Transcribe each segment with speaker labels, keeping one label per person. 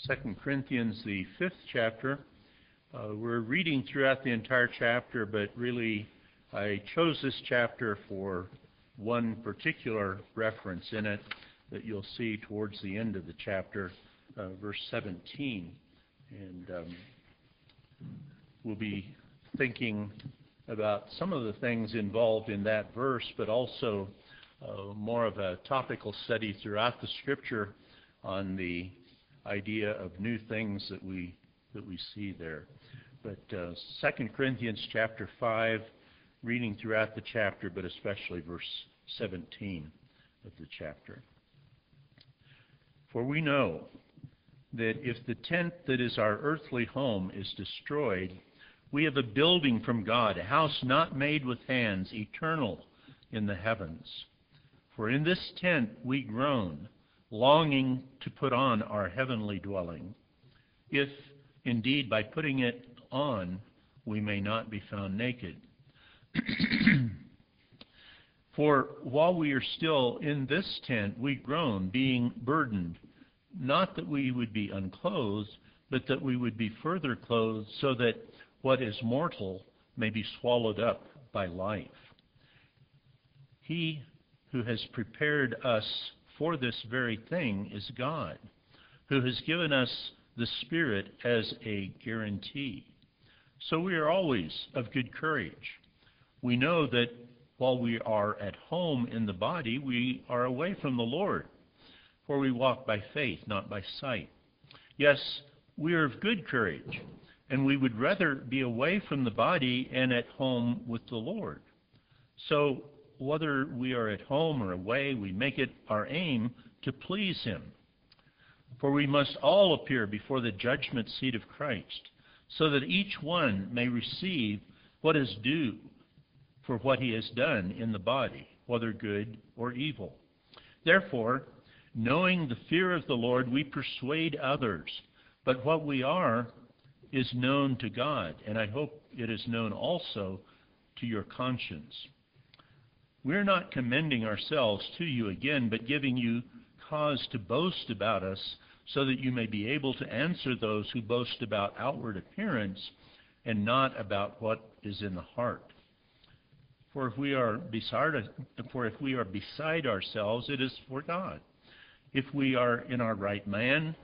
Speaker 1: 2 Corinthians, the 5th chapter. We're reading throughout the entire chapter, but really I chose this chapter for one particular reference in it that you'll see towards the end of the chapter, verse 17. And we'll be thinking about some of the things involved in that verse, but also more of a topical study throughout the Scripture on the idea of new things that we see there. But 2 Corinthians chapter 5, reading throughout the chapter, but especially verse 17 of the chapter. For we know that if the tent that is our earthly home is destroyed, we have a building from God, a house not made with hands, eternal in the heavens. For in this tent we groan, longing to put on our heavenly dwelling, if indeed by putting it on we may not be found naked. For while we are still in this tent, we groan, being burdened, not that we would be unclothed, but that we would be further clothed, so that what is mortal may be swallowed up by life. He who has prepared us for this very thing is God, who has given us the Spirit as a guarantee. So we are always of good courage. We know that while we are at home in the body, we are away from the Lord, for we walk by faith, not by sight. Yes, we are of good courage, and we would rather be away from the body and at home with the Lord. So whether we are at home or away, we make it our aim to please Him. For we must all appear before the judgment seat of Christ, so that each one may receive what is due for what he has done in the body, whether good or evil. Therefore, knowing the fear of the Lord, we persuade others. But what we are is known to God, and I hope it is known also to your conscience. We are not commending ourselves to you again, but giving you cause to boast about us, so that you may be able to answer those who boast about outward appearance and not about what is in the heart. For if we are beside ourselves, it is for God. If we are in our right mind,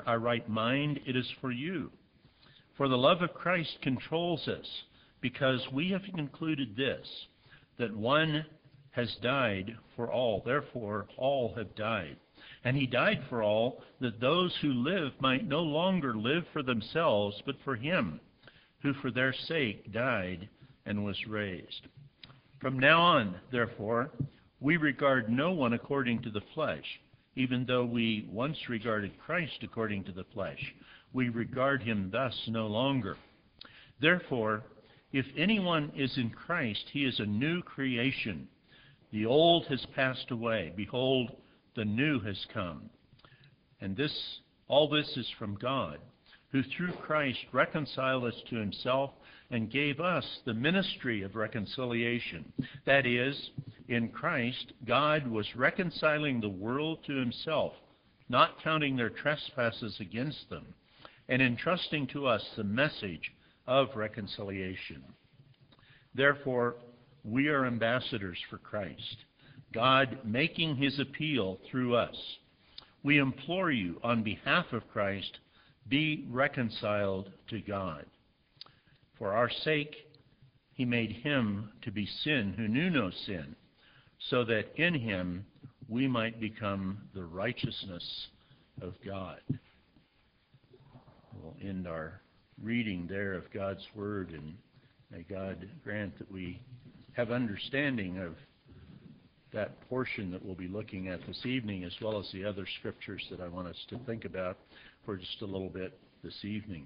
Speaker 1: it is for you. For the love of Christ controls us, because we have concluded this, that one has died for all, therefore all have died. And He died for all, that those who live might no longer live for themselves, but for Him, who for their sake died and was raised. From now on, therefore, we regard no one according to the flesh, even though we once regarded Christ according to the flesh. We regard Him thus no longer. Therefore, if anyone is in Christ, he is a new creation. The old has passed away. Behold, the new has come. And all this is from God, who through Christ reconciled us to Himself and gave us the ministry of reconciliation. That is, in Christ, God was reconciling the world to Himself, not counting their trespasses against them, and entrusting to us the message of reconciliation. Therefore, we are ambassadors for Christ, God making His appeal through us. We implore you, on behalf of Christ, be reconciled to God. For our sake, He made Him to be sin who knew no sin, so that in Him we might become the righteousness of God. We'll end our reading there of God's Word, and may God grant that we have understanding of that portion that we'll be looking at this evening, as well as the other scriptures that I want us to think about for just a little bit this evening.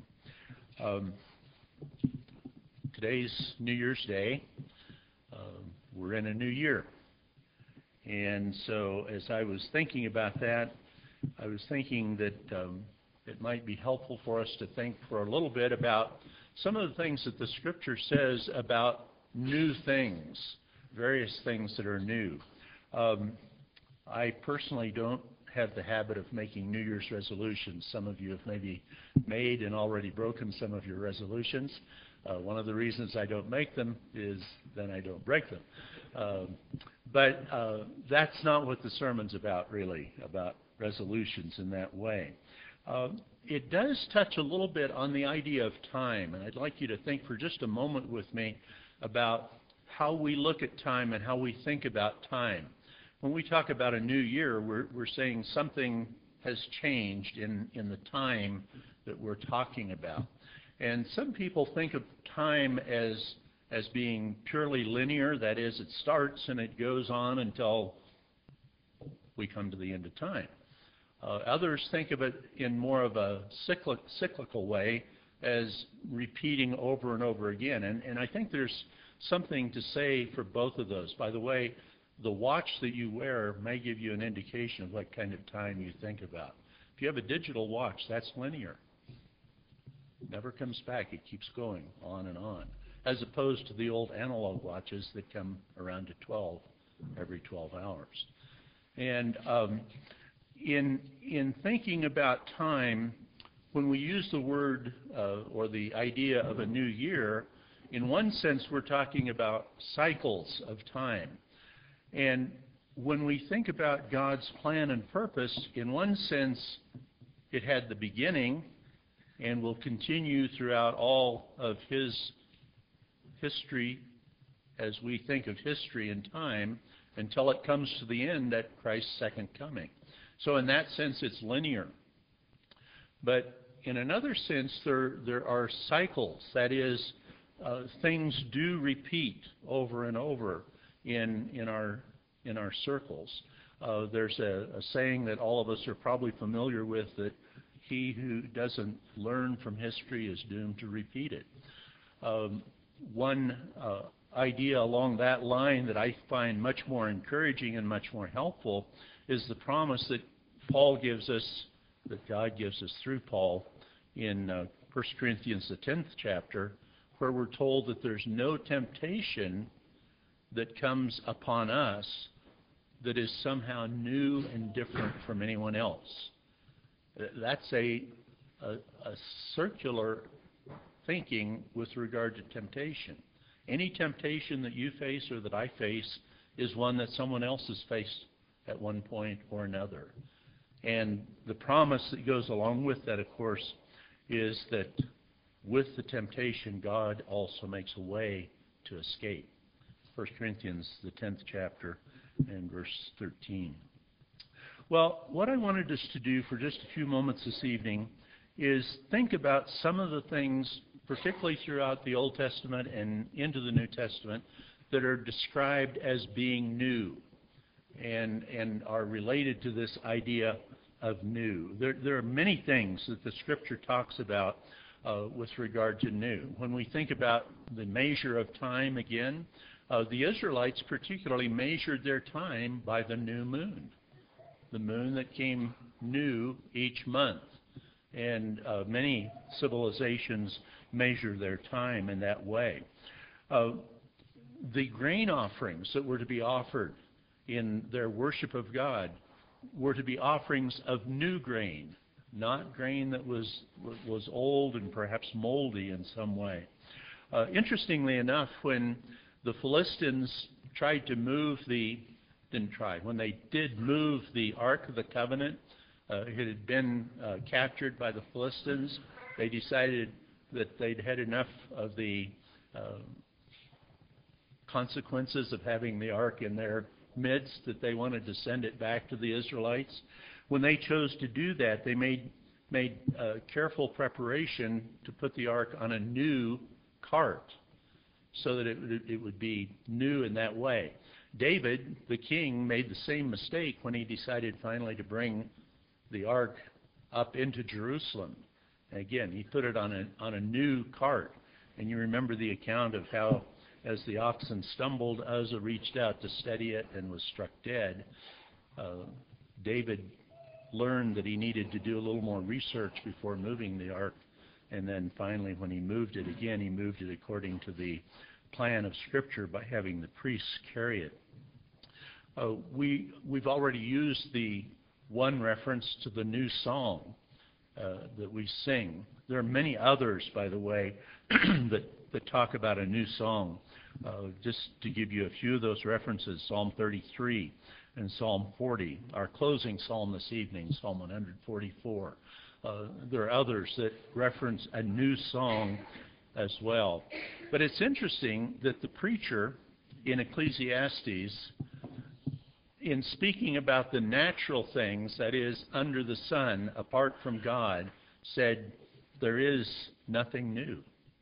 Speaker 1: Today's New Year's Day. We're in a new year. And so as I was thinking about that, I was thinking that it might be helpful for us to think for a little bit about some of the things that the Scripture says about new things, various things that are new. I personally don't have the habit of making New Year's resolutions. Some of you have maybe made and already broken some of your resolutions. One of the reasons I don't make them is then I don't break them. But that's not what the sermon's about, really, about resolutions in that way. It does touch a little bit on the idea of time, and I'd like you to think for just a moment with me about how we look at time and how we think about time. When we talk about a new year, we're saying something has changed in the time that we're talking about. And some people think of time as being purely linear. That is, it starts and it goes on until we come to the end of time. Others think of it in more of a cyclical way, as repeating over and over again. And I think there's something to say for both of those. By the way, the watch that you wear may give you an indication of what kind of time you think about. If you have a digital watch, that's linear. It never comes back. It keeps going on and on, as opposed to the old analog watches that come around to 12 every 12 hours. And in thinking about time, when we use the word or the idea of a new year, in one sense we're talking about cycles of time. And when we think about God's plan and purpose, in one sense it had the beginning and will continue throughout all of His history as we think of history and time until it comes to the end at Christ's second coming. So in that sense it's linear. But in another sense there are cycles. That is, things do repeat over and over in our circles. There's a saying that all of us are probably familiar with, that he who doesn't learn from history is doomed to repeat it. One idea along that line that I find much more encouraging and much more helpful is the promise that Paul gives us, that God gives us through Paul in 1 Corinthians, the 10th chapter, where we're told that there's no temptation that comes upon us that is somehow new and different from anyone else. That's a circular thinking with regard to temptation. Any temptation that you face or that I face is one that someone else has faced at one point or another. And the promise that goes along with that, of course, is that with the temptation, God also makes a way to escape. 1 Corinthians, the 10th chapter, and verse 13. Well, what I wanted us to do for just a few moments this evening is think about some of the things, particularly throughout the Old Testament and into the New Testament, that are described as being new and are related to this idea of new. There are many things that the Scripture talks about with regard to new. When we think about the measure of time again, the Israelites particularly measured their time by the new moon, the moon that came new each month. And many civilizations measure their time in that way. The grain offerings that were to be offered in their worship of God were to be offerings of new grain, not grain that was old and perhaps moldy in some way. Interestingly enough, when the Philistines when they did move the Ark of the Covenant, it had been captured by the Philistines. They decided that they'd had enough of the consequences of having the Ark in their midst, that they wanted to send it back to the Israelites. When they chose to do that, they made careful preparation to put the Ark on a new cart, so that it would be new in that way. David, the king, made the same mistake when he decided finally to bring the ark up into Jerusalem. And again, he put it on a new cart. And you remember the account of how, as the oxen stumbled, Uzzah reached out to steady it and was struck dead. David learned that he needed to do a little more research before moving the ark. And then finally, when he moved it again, he moved it according to the plan of Scripture by having the priests carry it. We've already used the one reference to the new song that we sing. There are many others, by the way, that talk about a new song. Just to give you a few of those references, Psalm 33 and Psalm 40. Our closing psalm this evening, Psalm 144. There are others that reference a new song as well. But it's interesting that the preacher in Ecclesiastes, in speaking about the natural things, that is, under the sun, apart from God, said, there is nothing new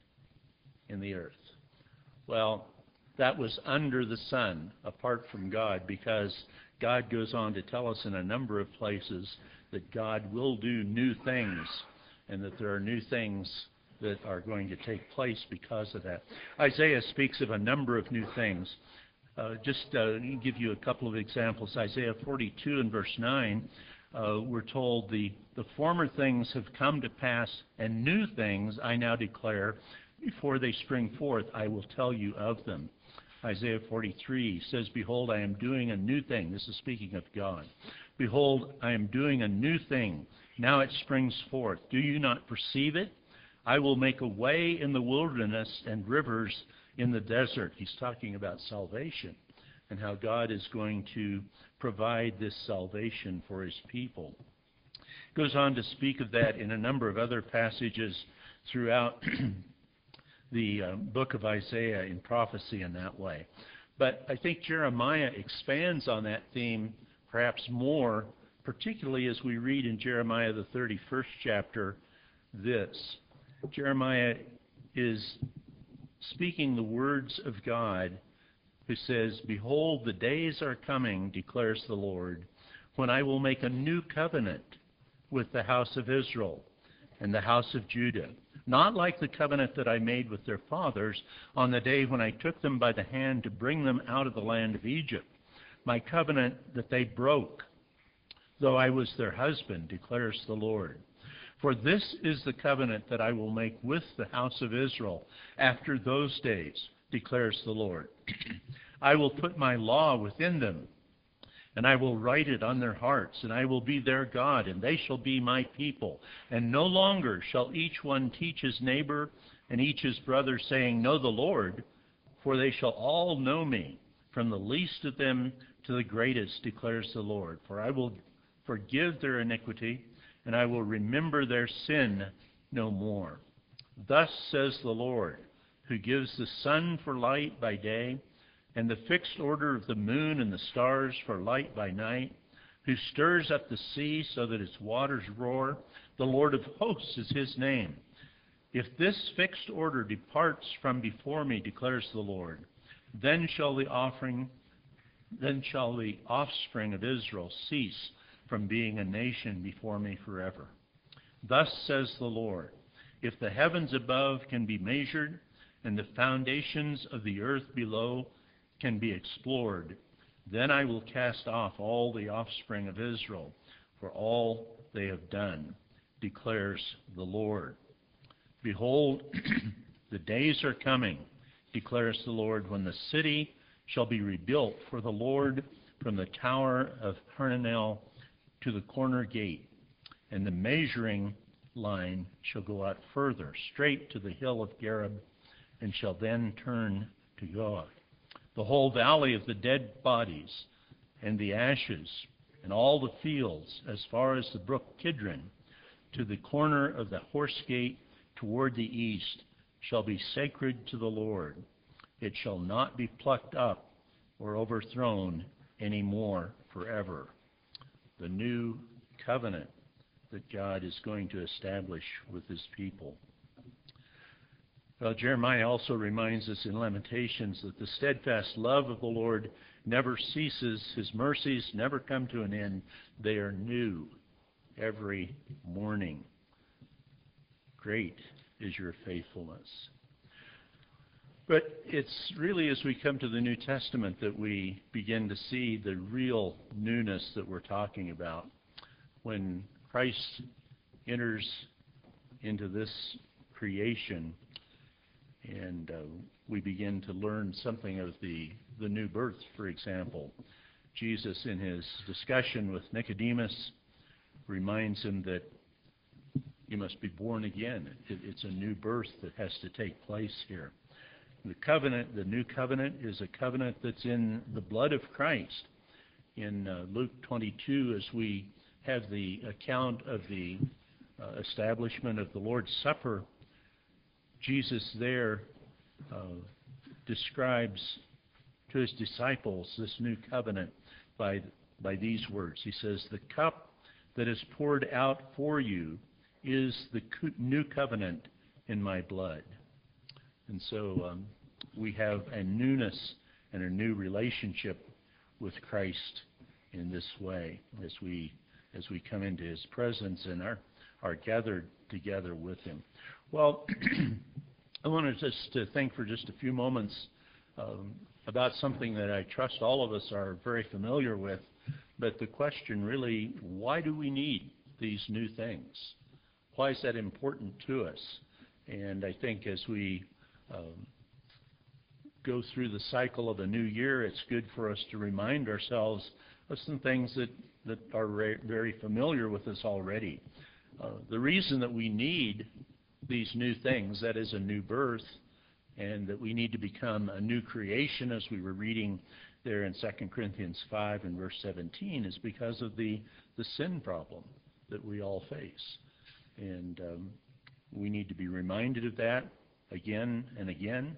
Speaker 1: in the earth. Well, that was under the sun, apart from God, because God goes on to tell us in a number of places that God will do new things, and that there are new things that are going to take place because of that. Isaiah speaks of a number of new things. Just give you a couple of examples. Isaiah 42 and verse 9, we're told, the former things have come to pass, and new things I now declare. Before they spring forth, I will tell you of them. Isaiah 43 says, behold, I am doing a new thing. This is speaking of God. Behold, I am doing a new thing. Now it springs forth. Do you not perceive it? I will make a way in the wilderness and rivers in the desert. He's talking about salvation and how God is going to provide this salvation for his people. He goes on to speak of that in a number of other passages throughout the book of Isaiah in prophecy in that way. But I think Jeremiah expands on that theme perhaps more, particularly as we read in Jeremiah the 31st chapter this. Jeremiah is speaking the words of God, who says, behold, the days are coming, declares the Lord, when I will make a new covenant with the house of Israel and the house of Judah, not like the covenant that I made with their fathers on the day when I took them by the hand to bring them out of the land of Egypt, my covenant that they broke, though I was their husband, declares the Lord. For this is the covenant that I will make with the house of Israel after those days, declares the Lord. I will put my law within them, and I will write it on their hearts, and I will be their God, and they shall be my people. And no longer shall each one teach his neighbor and each his brother, saying, know the Lord, for they shall all know me, from the least of them to the greatest, declares the Lord. For I will forgive their iniquity, and I will remember their sin no more. Thus says the Lord, who gives the sun for light by day, and the fixed order of the moon and the stars for light by night, who stirs up the sea so that its waters roar. The Lord of hosts is his name. If this fixed order departs from before me, declares the Lord, then shall the offspring of Israel cease from being a nation before me forever. Thus says the Lord, if the heavens above can be measured, and the foundations of the earth below can be explored, then I will cast off all the offspring of Israel for all they have done, declares the Lord. Behold, the days are coming, declares the Lord, when the city shall be rebuilt for the Lord from the tower of Hananel to the corner gate, and the measuring line shall go out further, straight to the hill of Gareb, and shall then turn to God. The whole valley of the dead bodies and the ashes, and all the fields as far as the brook Kidron, to the corner of the horse gate toward the east, shall be sacred to the Lord. It shall not be plucked up or overthrown any more forever. The new covenant that God is going to establish with his people. Well, Jeremiah also reminds us in Lamentations that the steadfast love of the Lord never ceases. His mercies never come to an end. They are new every morning. Great is your faithfulness. But it's really as we come to the New Testament that we begin to see the real newness that we're talking about. When Christ enters into this creation, and we begin to learn something of the new birth, for example. Jesus, in his discussion with Nicodemus, reminds him that you must be born again. It's a new birth that has to take place here. The covenant, the new covenant, is a covenant that's in the blood of Christ. In Luke 22, as we have the account of the establishment of the Lord's Supper, Jesus there describes to his disciples this new covenant by these words. He says, "The cup that is poured out for you is the new covenant in my blood." And so we have a newness and a new relationship with Christ in this way as we come into his presence and are gathered together with him. Well, I wanted just to think for just a few moments about something that I trust all of us are very familiar with, but the question really, why do we need these new things? Why is that important to us? And I think as we go through the cycle of a new year, it's good for us to remind ourselves of some things that are very familiar with us already. The reason that we need these new things, that is a new birth, and that we need to become a new creation, as we were reading there in 2 Corinthians 5 and verse 17, is because of the sin problem that we all face. And we need to be reminded of that again and again.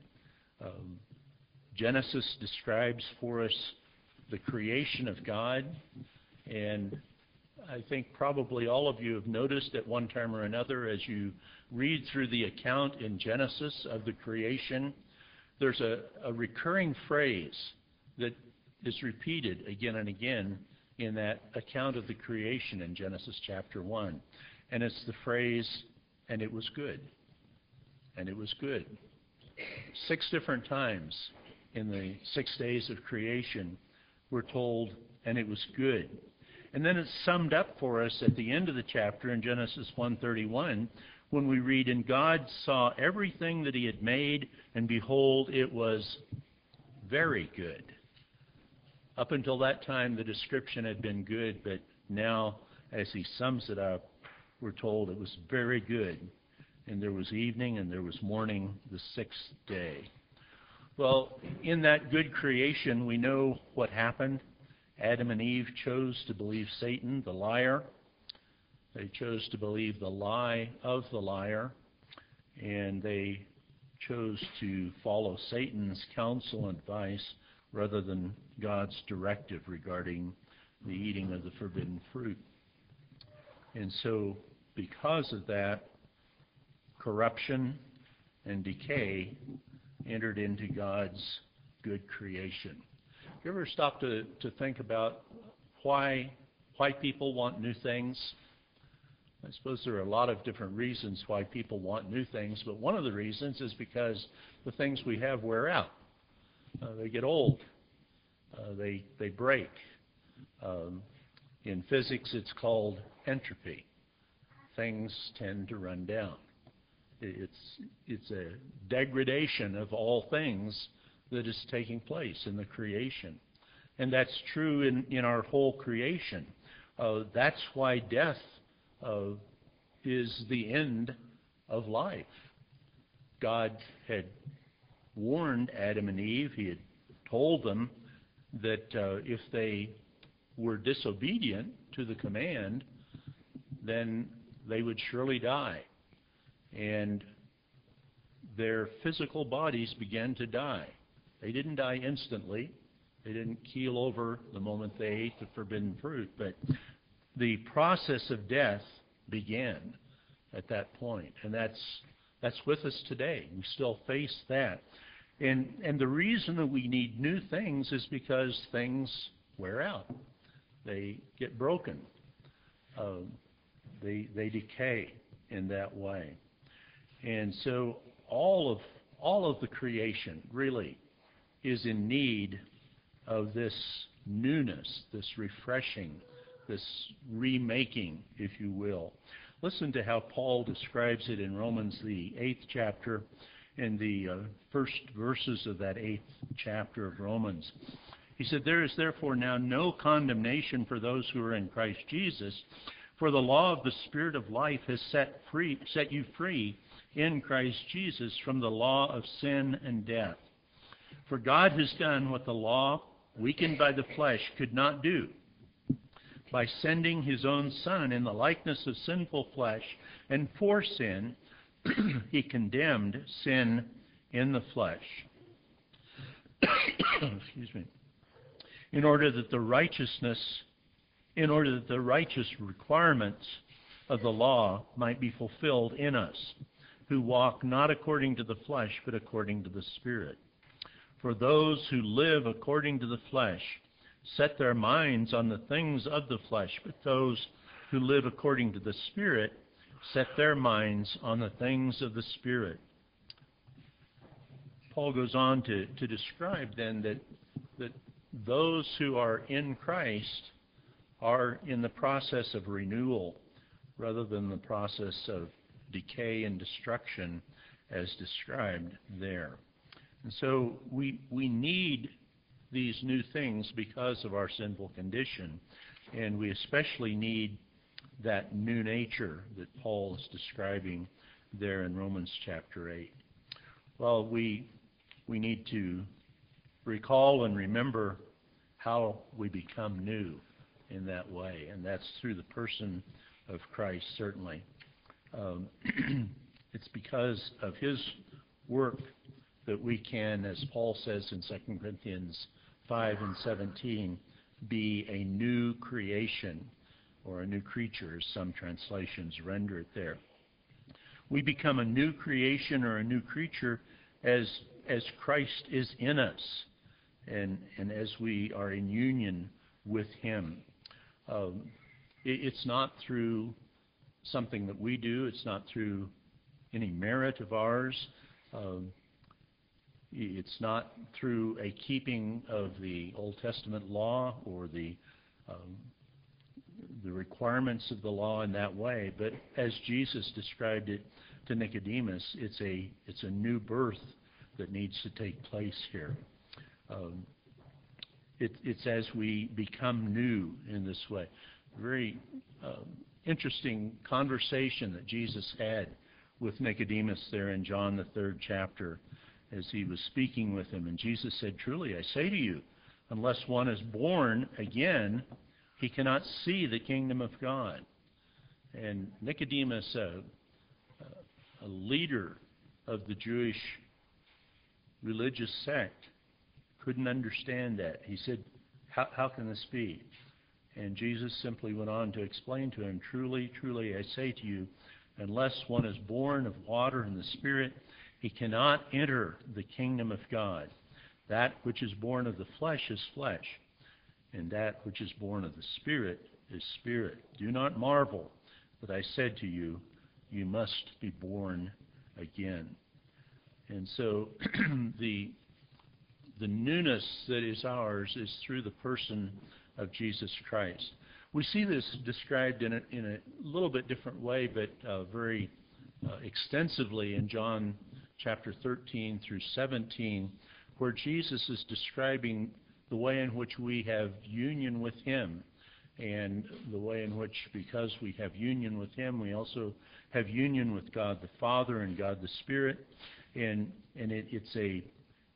Speaker 1: Genesis describes for us the creation of God, and I think probably all of you have noticed at one time or another as you read through the account in Genesis of the creation, there's a recurring phrase that is repeated again and again in that account of the creation in Genesis chapter 1. And it's the phrase, "And it was good." And it was good. 6 different times in the 6 days of creation we're told, "And it was good." And then it's summed up for us at the end of the chapter in Genesis 1:31 when we read, "And God saw everything that he had made, and behold, it was very good." Up until that time, the description had been good, but now, as he sums it up, we're told it was very good. And there was evening and there was morning the 6th day. Well, in that good creation, we know what happened. Adam and Eve chose to believe Satan, the liar. They chose to believe the lie of the liar, and they chose to follow Satan's counsel and advice rather than God's directive regarding the eating of the forbidden fruit. And so, because of that, corruption and decay entered into God's good creation. You ever stop to think about why people want new things? I suppose there are a lot of different reasons why people want new things, but one of the reasons is because the things we have wear out. They get old. They break. In physics, it's called entropy. Things tend to run down. It's a degradation of all things that is taking place in the creation. And that's true in our whole creation. That's why death is the end of life. God had warned Adam and Eve. He had told them that if they were disobedient to the command, then they would surely die. And their physical bodies began to die. They didn't die instantly. They didn't keel over the moment they ate the forbidden fruit. But the process of death began at that point. And that's with us today. We still face that. And the reason that we need new things is because things wear out. They get broken. They decay in that way. And so all of the creation really is in need of this newness, this refreshing, this remaking, if you will. Listen to how Paul describes it in Romans, the 8th chapter, in the first verses of that 8th chapter of Romans. He said, "There is therefore now no condemnation for those who are in Christ Jesus, for the law of the Spirit of life has set you free in Christ Jesus from the law of sin and death. For God has done what the law, weakened by the flesh, could not do. By sending His own Son in the likeness of sinful flesh, and for sin, He condemned sin in the flesh." Excuse me. In order that the righteous requirements of the law might be fulfilled in us, who walk not according to the flesh, but according to the Spirit. For those who live according to the flesh set their minds on the things of the flesh, but those who live according to the Spirit set their minds on the things of the Spirit. Paul goes on to describe then that those who are in Christ are in the process of renewal rather than the process of decay and destruction as described there. And so we need these new things because of our sinful condition, and we especially need that new nature that Paul is describing there in Romans chapter 8. Well, we need to recall and remember how we become new in that way, and that's through the person of Christ, certainly. It's because of His work that we can, as Paul says in 2 Corinthians 5 and 17, be a new creation, or a new creature, as some translations render it there. We become a new creation or a new creature as Christ is in us, and as we are in union with Him. It's not through something that we do. It's not through any merit of ours. It's not through a keeping of the Old Testament law or the requirements of the law in that way. But as Jesus described it to Nicodemus, it's a new birth that needs to take place here. It's as we become new in this way. Very interesting conversation that Jesus had with Nicodemus there in John the 3rd chapter as He was speaking with him. And Jesus said, "Truly, I say to you, unless one is born again, he cannot see the kingdom of God." And Nicodemus, a leader of the Jewish religious sect, couldn't understand that. He said, how can this be? And Jesus simply went on to explain to him, "Truly, truly, I say to you, unless one is born of water and the Spirit, he cannot enter the kingdom of God. That which is born of the flesh is flesh, and that which is born of the Spirit is spirit. Do not marvel that I said to you, you must be born again." And so the newness that is ours is through the person of Jesus Christ. We see this described in a little bit different way, but very extensively in John chapter 13 through 17, where Jesus is describing the way in which we have union with Him, and the way in which, because we have union with Him, we also have union with God the Father and God the Spirit, and it's a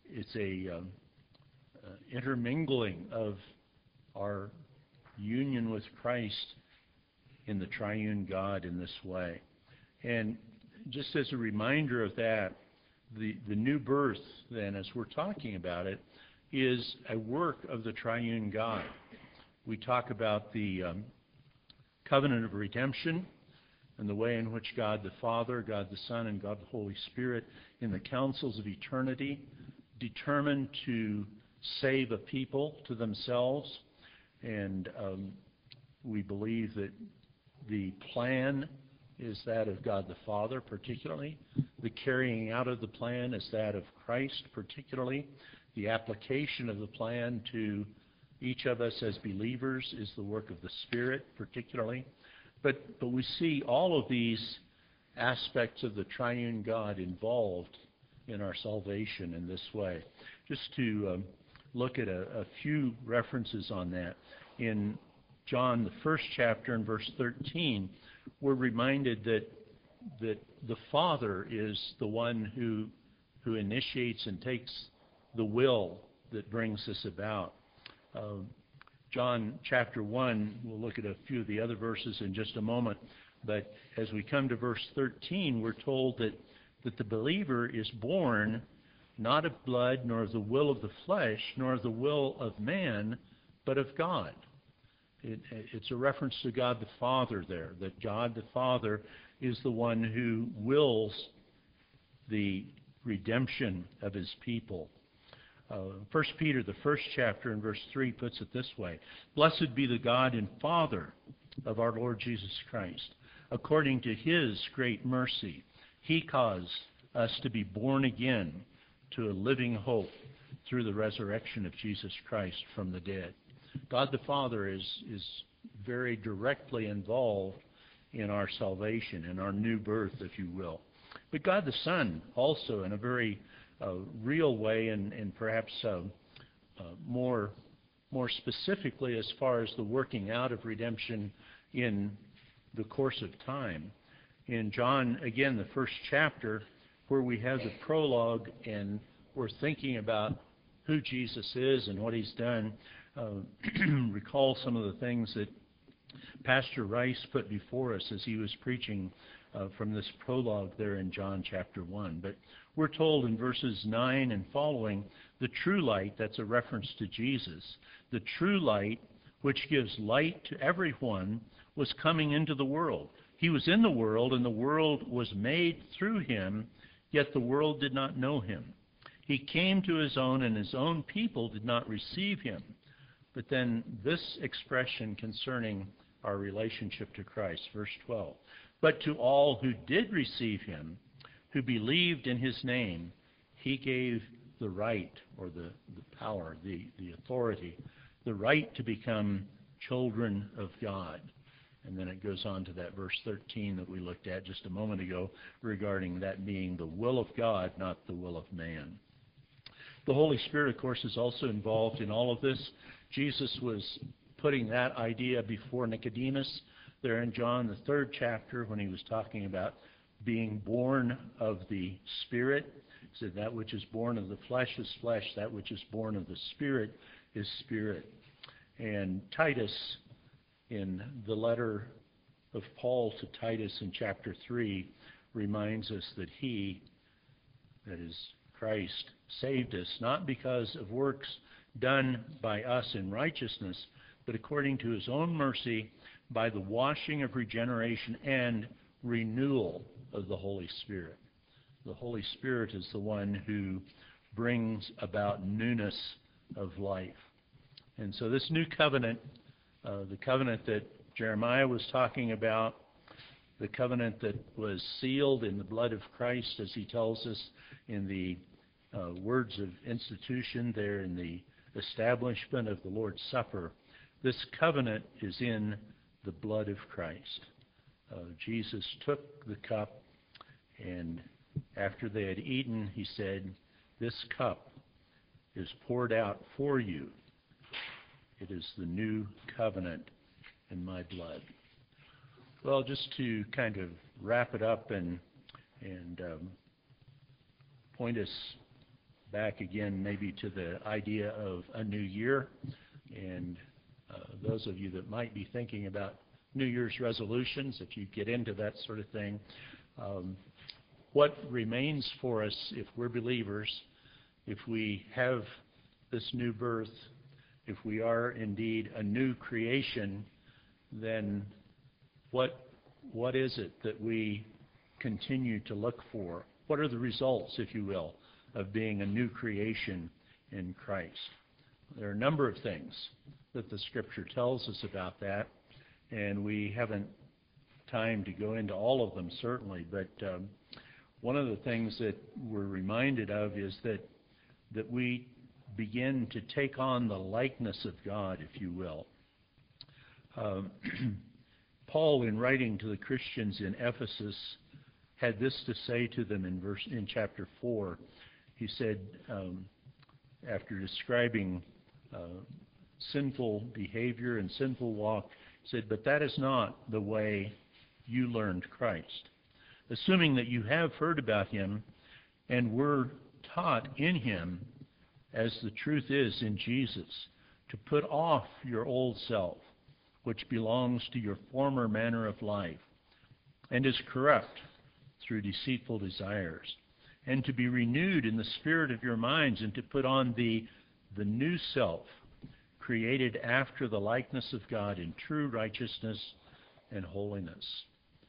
Speaker 1: intermingling of our union with Christ in the triune God in this way. And just as a reminder of that, the new birth, then, as we're talking about it, is a work of the triune God. We talk about the covenant of redemption and the way in which God the Father, God the Son, and God the Holy Spirit, in the councils of eternity, determined to save a people to themselves. And we believe that the plan is that of God the Father, particularly. The carrying out of the plan is that of Christ, particularly. The application of the plan to each of us as believers is the work of the Spirit, particularly. But we see all of these aspects of the triune God involved in our salvation in this way. Just to look at a few references on that. In John, the first chapter, in verse 13, we're reminded that the Father is the one who initiates and takes the will that brings this about. John chapter 1, we'll look at a few of the other verses in just a moment, but as we come to verse 13, we're told that the believer is born not of blood, nor of the will of the flesh, nor of the will of man, but of God. It's a reference to God the Father there, that God the Father is the one who wills the redemption of his people. 1 Peter, the first chapter, in verse 3, puts it this way: "Blessed be the God and Father of our Lord Jesus Christ. According to his great mercy, he caused us to be born again to a living hope through the resurrection of Jesus Christ from the dead." God the Father is very directly involved in our salvation, in our new birth, if you will. But God the Son also, in a very real way, and perhaps more specifically as far as the working out of redemption in the course of time. In John, again, the first chapter, where we have the prologue and we're thinking about who Jesus is and what he's done, recall some of the things that Pastor Rice put before us as he was preaching from this prologue there in John chapter 1. But we're told in verses 9 and following, the true light, that's a reference to Jesus, the true light which gives light to everyone, was coming into the world. He was in the world, and the world was made through him, yet the world did not know him. He came to his own, and his own people did not receive him. But then this expression concerning our relationship to Christ, verse 12. "But to all who did receive him, who believed in his name, he gave the right," or the power, the authority, the right to become children of God. And then it goes on to that verse 13 that we looked at just a moment ago, regarding that being the will of God, not the will of man. The Holy Spirit, of course, is also involved in all of this. Jesus was putting that idea before Nicodemus there in John, the third chapter, when he was talking about being born of the Spirit. He said, "That which is born of the flesh is flesh, that which is born of the Spirit is spirit." And Titus, in the letter of Paul to Titus in chapter 3, reminds us that he, that is Christ, saved us not because of works done by us in righteousness, but according to his own mercy, by the washing of regeneration and renewal of the Holy Spirit. The Holy Spirit is the one who brings about newness of life. And so this new covenant, the covenant that Jeremiah was talking about, the covenant that was sealed in the blood of Christ, as he tells us in the words of institution there in the establishment of the Lord's Supper, this covenant is in the blood of Christ. Jesus took the cup, and after they had eaten, he said, "This cup is poured out for you. It is the new covenant in my blood." Well, just to kind of wrap it up and point us back again maybe to the idea of a new year, and those of you that might be thinking about New Year's resolutions, if you get into that sort of thing, what remains for us if we're believers, if we have this new birth, if we are indeed a new creation, then what is it that we continue to look for? What are the results, if you will, of being a new creation in Christ? There are a number of things that the Scripture tells us about that, and we haven't time to go into all of them, certainly, but one of the things that we're reminded of is that we begin to take on the likeness of God, if you will. Paul, in writing to the Christians in Ephesus, had this to say to them in chapter 4. He said, after describing sinful behavior and sinful walk, said, "But that is not the way you learned Christ. Assuming that you have heard about him and were taught in him, as the truth is in Jesus, to put off your old self, which belongs to your former manner of life, and is corrupt through deceitful desires, and to be renewed in the spirit of your minds, and to put on the new self, created after the likeness of God in true righteousness and holiness."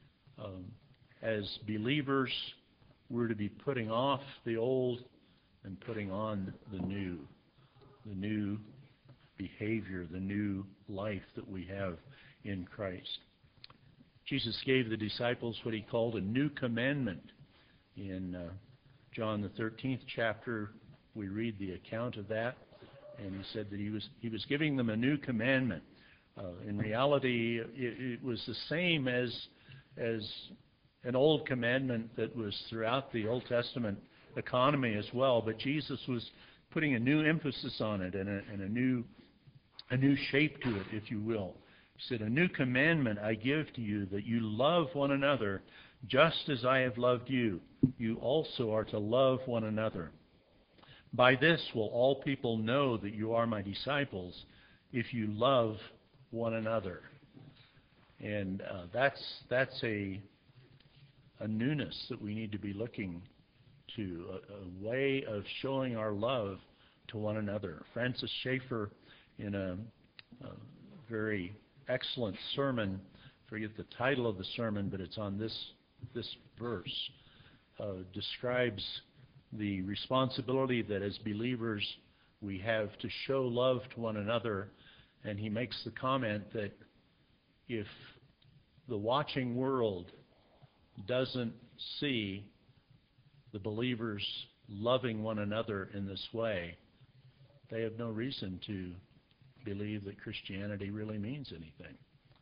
Speaker 1: As believers, we're to be putting off the old and putting on the new behavior, the new life that we have in Christ. Jesus gave the disciples what he called a new commandment. In John the 13th chapter, we read the account of that, and he said that he was giving them a new commandment. In reality, it was the same as an old commandment that was throughout the Old Testament economy as well, but Jesus was putting a new emphasis on it and a new shape to it, if you will. He said, "A new commandment I give to you, that you love one another just as I have loved you. You also are to love one another. By this will all people know that you are my disciples, if you love one another." And that's a newness that we need to be looking to, a way of showing our love to one another. Francis Schaeffer, in a very excellent sermon, I forget the title of the sermon, but it's on this verse, describes the responsibility that as believers we have to show love to one another, and he makes the comment that if the watching world doesn't see the believers loving one another in this way, they have no reason to believe that Christianity really means anything.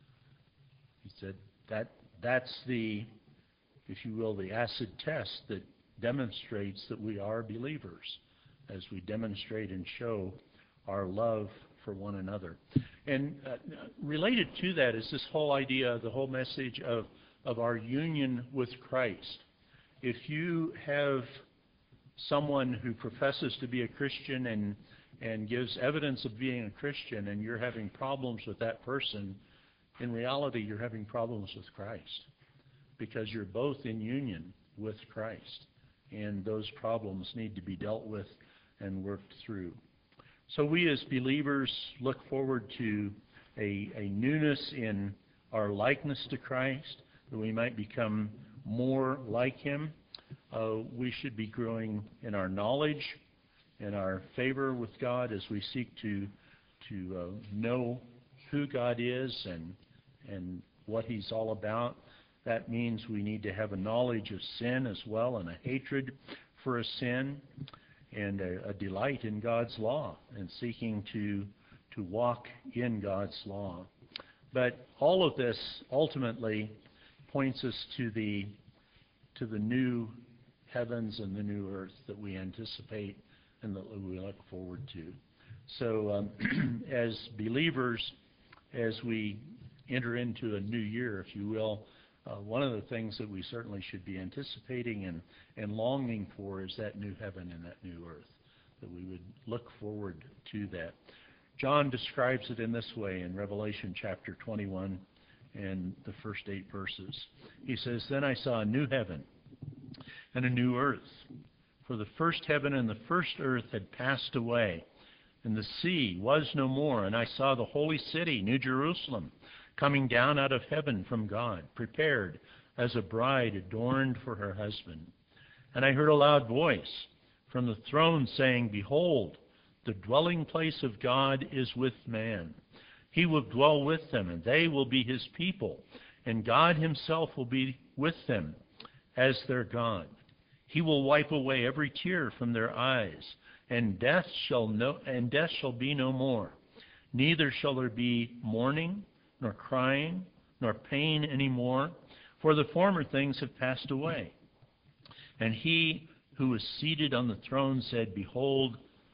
Speaker 1: He said that's the, if you will, the acid test that demonstrates that we are believers, as we demonstrate and show our love for one another. And related to that is this whole idea, the whole message of our union with Christ. If you have someone who professes to be a Christian and gives evidence of being a Christian, and you're having problems with that person, in reality you're having problems with Christ, because you're both in union with Christ, and those problems need to be dealt with and worked through. So we as believers look forward to a newness in our likeness to Christ, that we might become more like him. We should be growing in our knowledge, in our favor with God, as we seek to know who God is and what he's all about. That means we need to have a knowledge of sin as well, and a hatred for a sin, and a delight in God's law, and seeking to walk in God's law. But all of this ultimately points us to the new heavens and the new earth that we anticipate and that we look forward to. So as believers, as we enter into a new year, if you will, one of the things that we certainly should be anticipating and longing for is that new heaven and that new earth, that we would look forward to that. John describes it in this way in Revelation chapter 21 and the first 8 verses. He says, "Then I saw a new heaven and a new earth, for the first heaven and the first earth had passed away, and the sea was no more. And I saw the holy city, New Jerusalem, coming down out of heaven from God, prepared as a bride adorned for her husband. And I heard a loud voice from the throne saying, 'Behold, the dwelling place of God is with man. He will dwell with them, and they will be his people, and God himself will be with them as their God. He will wipe away every tear from their eyes, and death shall be no more. Neither shall there be mourning, nor crying, nor pain any more, for the former things have passed away.' And he who was seated on the throne said, 'Behold,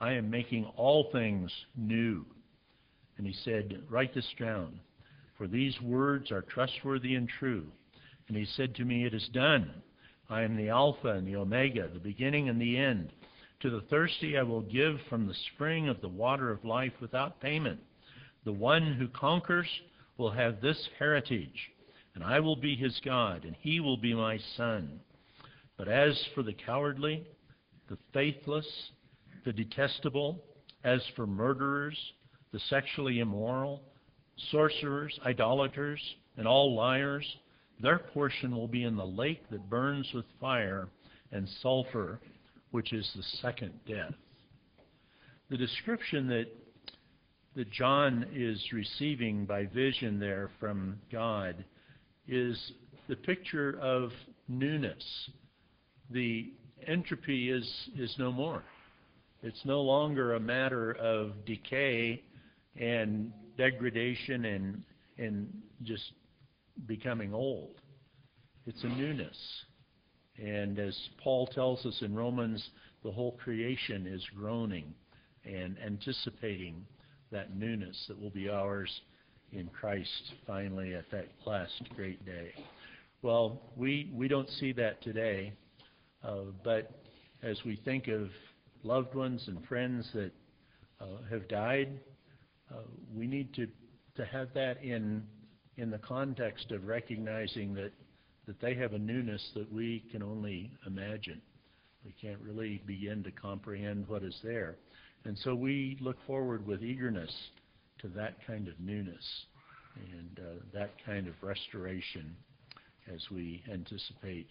Speaker 1: I am making all things new. And he said, write this down, for these words are trustworthy and true. And he said to me, it is done. I am the Alpha and the Omega, the beginning and the end. To the thirsty I will give from the spring of the water of life without payment. The one who conquers will have this heritage, and I will be his God, and he will be my son. But as for the cowardly, the faithless, the detestable, as for murderers, the sexually immoral, sorcerers, idolaters, and all liars, their portion will be in the lake that burns with fire and sulfur, which is the second death. The description that John is receiving by vision there from God is the picture of newness. The entropy is no more. It's no longer a matter of decay and degradation and just becoming old. It's a newness. And as Paul tells us in Romans, the whole creation is groaning and anticipating that newness that will be ours in Christ finally at that last great day. Well, we don't see that today, but as we think of loved ones and friends that have died, we need to have that in the context of recognizing that they have a newness that we can only imagine. We can't really begin to comprehend what is there. And so we look forward with eagerness to that kind of newness and that kind of restoration as we anticipate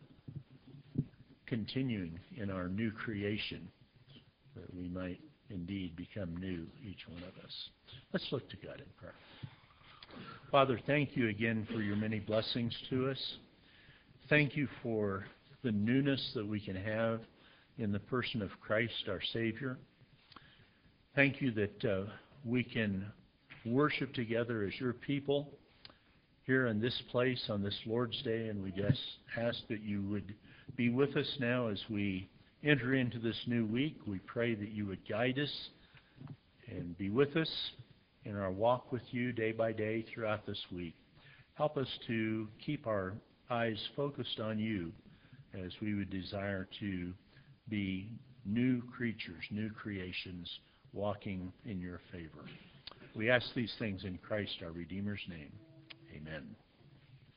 Speaker 1: continuing in our new creation, that we might indeed become new, each one of us. Let's look to God in prayer. Father, thank you again for your many blessings to us. Thank you for the newness that we can have in the person of Christ, our Savior. Thank you that we can worship together as your people here in this place on this Lord's Day, and we just ask that you would be with us now as we enter into this new week. We pray that you would guide us and be with us in our walk with you day by day throughout this week. Help us to keep our eyes focused on you as we would desire to be new creatures, new creations, walking in your favor. We ask these things in Christ, our Redeemer's name. Amen.